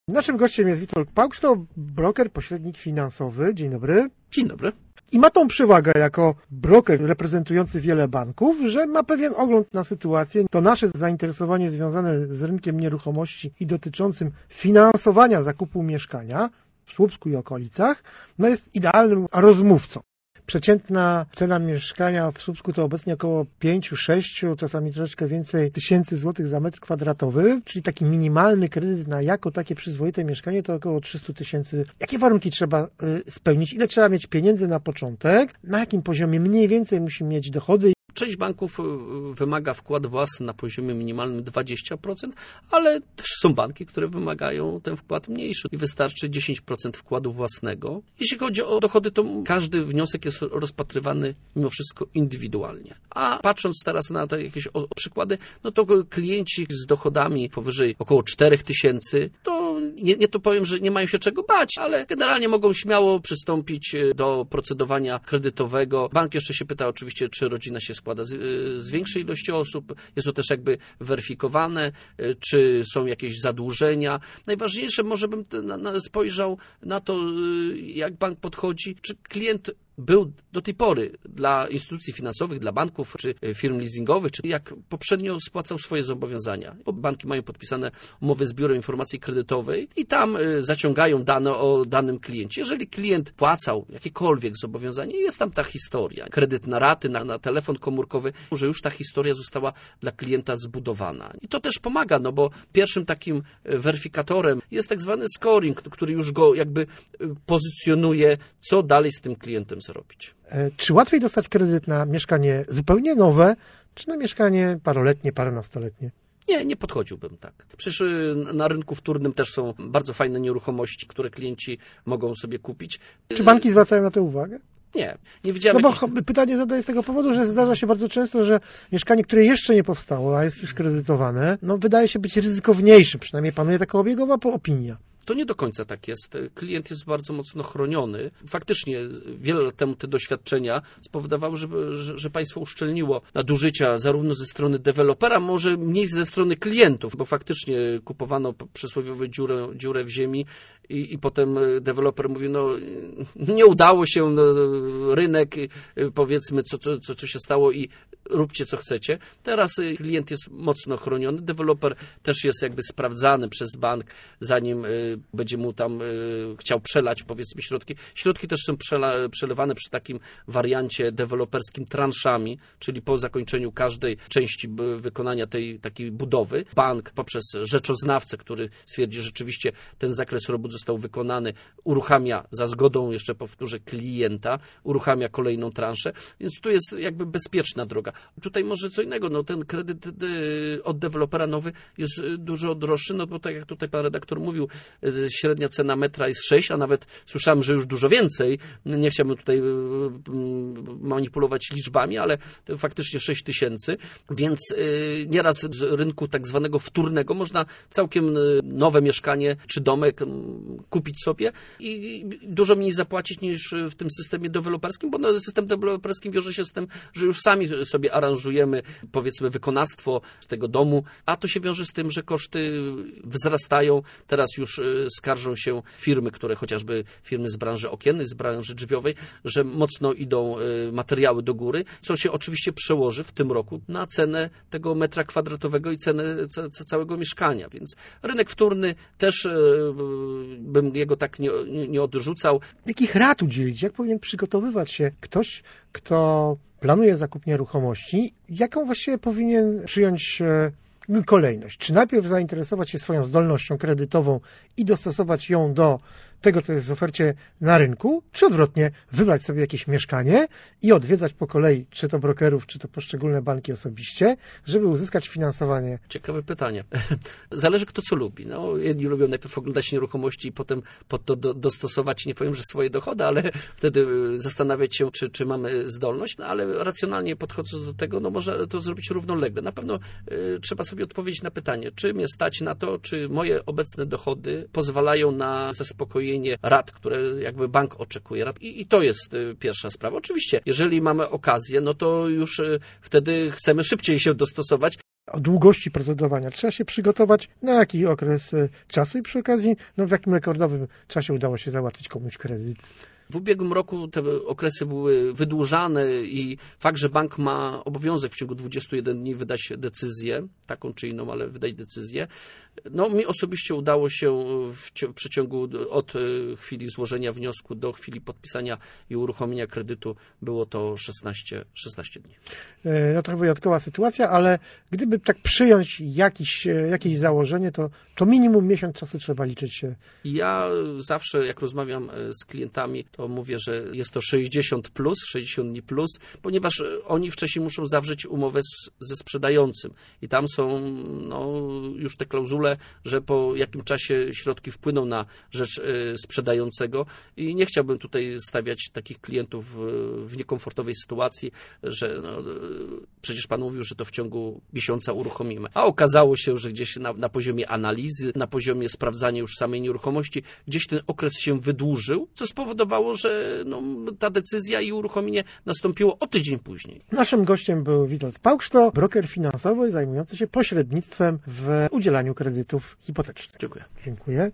Naszym gościem jest Witold Paux, to broker, pośrednik finansowy. Dzień dobry. Dzień dobry. I ma tą przewagę jako broker reprezentujący wiele banków, że ma pewien ogląd na sytuację. To nasze zainteresowanie związane z rynkiem nieruchomości i dotyczącym finansowania zakupu mieszkania w Słupsku i okolicach, jest idealnym rozmówcą. Przeciętna cena mieszkania w Słupsku to obecnie około 5, 6, czasami troszeczkę więcej tysięcy złotych za metr kwadratowy, czyli taki minimalny kredyt na jako takie przyzwoite mieszkanie to około 300 000. Jakie warunki trzeba spełnić? Ile trzeba mieć pieniędzy na początek? Na jakim poziomie mniej więcej musi mieć dochody? Część banków wymaga wkład własny na poziomie minimalnym 20%, ale też są banki, które wymagają ten wkład mniejszy i wystarczy 10% wkładu własnego. Jeśli chodzi o dochody, to każdy wniosek jest rozpatrywany mimo wszystko indywidualnie. A patrząc teraz na te jakieś przykłady, to klienci z dochodami powyżej około 4000, to nie to powiem, że nie mają się czego bać, ale generalnie mogą śmiało przystąpić do procedowania kredytowego. Bank jeszcze się pyta oczywiście, czy rodzina się składa z większej ilości osób. Jest to też jakby weryfikowane, czy są jakieś zadłużenia. Najważniejsze, może bym spojrzał na to, jak bank podchodzi, czy klient był do tej pory dla instytucji finansowych, dla banków, czy firm leasingowych, czy jak poprzednio spłacał swoje zobowiązania. Bo banki mają podpisane umowy z Biurem Informacji Kredytowej i tam zaciągają dane o danym kliencie. Jeżeli klient płacał jakiekolwiek zobowiązanie, jest tam ta historia. Kredyt na raty, na telefon komórkowy, że już ta historia została dla klienta zbudowana. I to też pomaga, bo pierwszym takim weryfikatorem jest tak zwany scoring, który już go jakby pozycjonuje, co dalej z tym klientem zrobić. Czy łatwiej dostać kredyt na mieszkanie zupełnie nowe, czy na mieszkanie paroletnie, parunastoletnie? Nie podchodziłbym tak. Przecież na rynku wtórnym też są bardzo fajne nieruchomości, które klienci mogą sobie kupić. Czy banki zwracają na to uwagę? Nie widziałem. Pytanie zadaję z tego powodu, że zdarza się bardzo często, że mieszkanie, które jeszcze nie powstało, a jest już kredytowane, wydaje się być ryzykowniejsze. Przynajmniej panuje taka obiegowa opinia. To nie do końca tak jest. Klient jest bardzo mocno chroniony. Faktycznie wiele lat temu te doświadczenia spowodowały, że państwo uszczelniło nadużycia zarówno ze strony dewelopera, może mniej ze strony klientów, bo faktycznie kupowano przysłowiową dziurę w ziemi i potem deweloper mówi, nie udało się, rynek, powiedzmy, co się stało i róbcie co chcecie. Teraz klient jest mocno chroniony, deweloper też jest jakby sprawdzany przez bank, zanim będzie mu tam chciał przelać, powiedzmy, środki. Środki też są przelewane przy takim wariancie deweloperskim transzami, czyli po zakończeniu każdej części wykonania tej takiej budowy. Bank poprzez rzeczoznawcę, który stwierdzi, że rzeczywiście ten zakres robót został wykonany, uruchamia za zgodą, jeszcze powtórzę, klienta, uruchamia kolejną transzę, więc tu jest jakby bezpieczna droga. Tutaj może co innego, ten kredyt od dewelopera nowy jest dużo droższy, bo tak jak tutaj pan redaktor mówił, średnia cena metra jest 6, a nawet słyszałem, że już dużo więcej. Nie chciałbym tutaj manipulować liczbami, ale to faktycznie 6 000, więc nieraz z rynku tak zwanego wtórnego można całkiem nowe mieszkanie czy domek kupić sobie i dużo mniej zapłacić niż w tym systemie deweloperskim, bo system deweloperski wiąże się z tym, że już sami sobie aranżujemy, powiedzmy, wykonawstwo tego domu, a to się wiąże z tym, że koszty wzrastają. Teraz już skarżą się firmy, chociażby firmy z branży okiennej, z branży drzwiowej, że mocno idą materiały do góry, co się oczywiście przełoży w tym roku na cenę tego metra kwadratowego i cenę całego mieszkania, więc rynek wtórny też bym jego tak nie odrzucał. Jakich rad udzielić? Jak powinien przygotowywać się ktoś, kto planuje zakup nieruchomości? Jaką właściwie powinien przyjąć kolejność? Czy najpierw zainteresować się swoją zdolnością kredytową i dostosować ją do tego, co jest w ofercie na rynku, czy odwrotnie, wybrać sobie jakieś mieszkanie i odwiedzać po kolei, czy to brokerów, czy to poszczególne banki osobiście, żeby uzyskać finansowanie? Ciekawe pytanie. Zależy kto co lubi. Jedni lubią najpierw oglądać nieruchomości i potem pod to dostosować, nie powiem, że swoje dochody, ale wtedy zastanawiać się, czy mamy zdolność, ale racjonalnie podchodząc do tego, można to zrobić równolegle. Na pewno trzeba sobie odpowiedzieć na pytanie, czy mnie stać na to, czy moje obecne dochody pozwalają na zaspokojenie rat, które jakby bank oczekuje. I to jest pierwsza sprawa. Oczywiście, jeżeli mamy okazję, to już wtedy chcemy szybciej się dostosować. o długości procedowania. Trzeba się przygotować na jaki okres czasu i przy okazji, w jakim rekordowym czasie udało się załatwić komuś kredyt. W ubiegłym roku te okresy były wydłużane i fakt, że bank ma obowiązek w ciągu 21 dni wydać decyzję, taką czy inną, ale wydać decyzję. Mi osobiście udało się w przeciągu od chwili złożenia wniosku do chwili podpisania i uruchomienia kredytu było to 16 dni. To wyjątkowa sytuacja, ale gdyby tak przyjąć jakieś założenie, to minimum miesiąc czasu trzeba liczyć się. Ja zawsze, jak rozmawiam z klientami, to mówię, że jest to 60 dni plus, ponieważ oni wcześniej muszą zawrzeć umowę ze sprzedającym i tam są już te klauzule, że po jakim czasie środki wpłyną na rzecz sprzedającego i nie chciałbym tutaj stawiać takich klientów w niekomfortowej sytuacji, że przecież pan mówił, że to w ciągu miesiąca uruchomimy. A okazało się, że gdzieś na poziomie analizy, na poziomie sprawdzania już samej nieruchomości, gdzieś ten okres się wydłużył, co spowodowało, że ta decyzja i uruchomienie nastąpiło o tydzień później. Naszym gościem był Witold Pałkszto, broker finansowy zajmujący się pośrednictwem w udzielaniu kredytów hipotecznych. Dziękuję. Dziękuję.